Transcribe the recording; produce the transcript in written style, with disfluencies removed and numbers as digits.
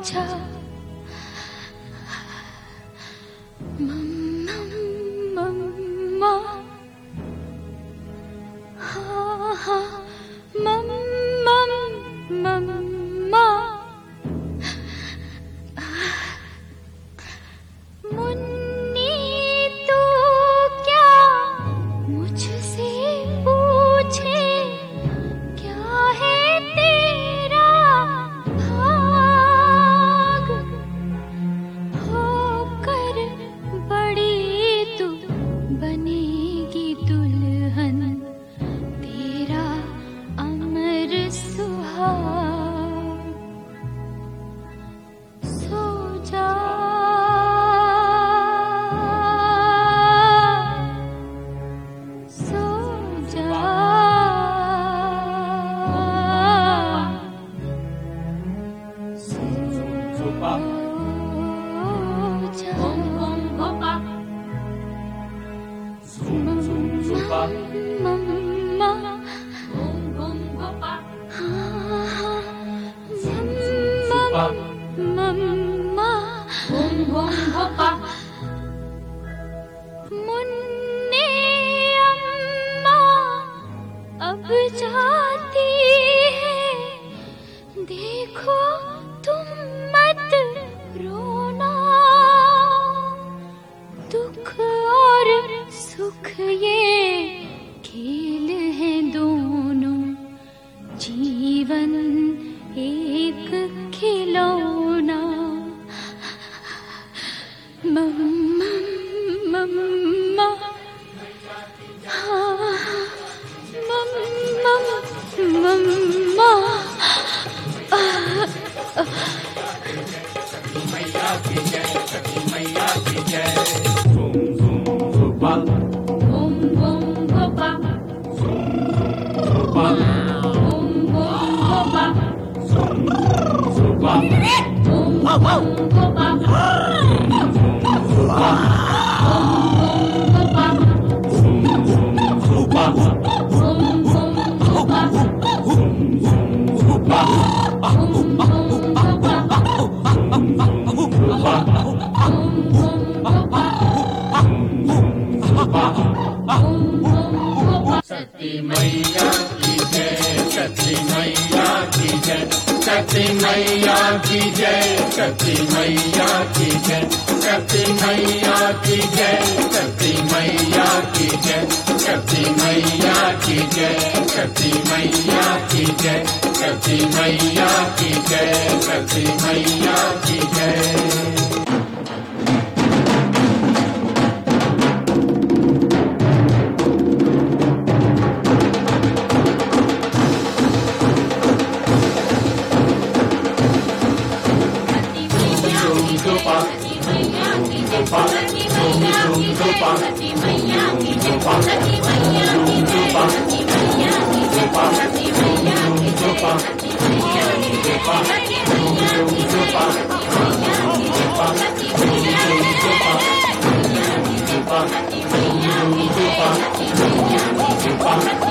आजा मम्मा मम्मा हाँ हाँ मम्मा मम्मा मुन्नी तो क्या मुझसे पूछे क्या है तेरा भाग होकर बड़ी तू बनेगी दुल्हन तेरा अमर सुहाग सो जा सो जा मम्मा मम्मा मुन्ने अम्मा अब जाती है देखो तुम मत रोना दुख और सुख ये खेल है दोनों जीवन एक खिलौना मम्मा मम्मा हाँ मम्मा मम्मा मैया की जय सखी मैया की जय बूम बूम गोपाल बूम बूम गोपाल गोपाल बूम बूम गोपाल गोपाल बूम बूम गोपाल सती मैया की जय सती मैया की जय सती मैया की जय सती मैया की जय सती मैया की जय सती मैया की जय सती मैया की जय सती मैया की जय सती मैया की जय सती मैया की जय Bye.